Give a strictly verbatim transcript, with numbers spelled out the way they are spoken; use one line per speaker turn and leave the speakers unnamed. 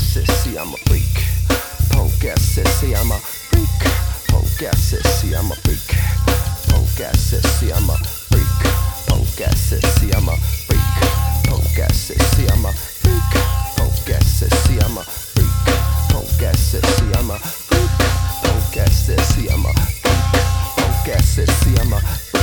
sissy, I'm a freak. Punk ass sissy, I'm a freak. Punk ass sissy, I'm a freak. Punk ass sissy, I'm a freak. Punk ass sissy, I'm a freak. Punk ass sissy, I'm a freak. Punk ass sissy, I'm a freak. Punk ass sissy, I'm a freak. Punk ass sissy, I'm a freak. Punk ass sissy, I'm a freak.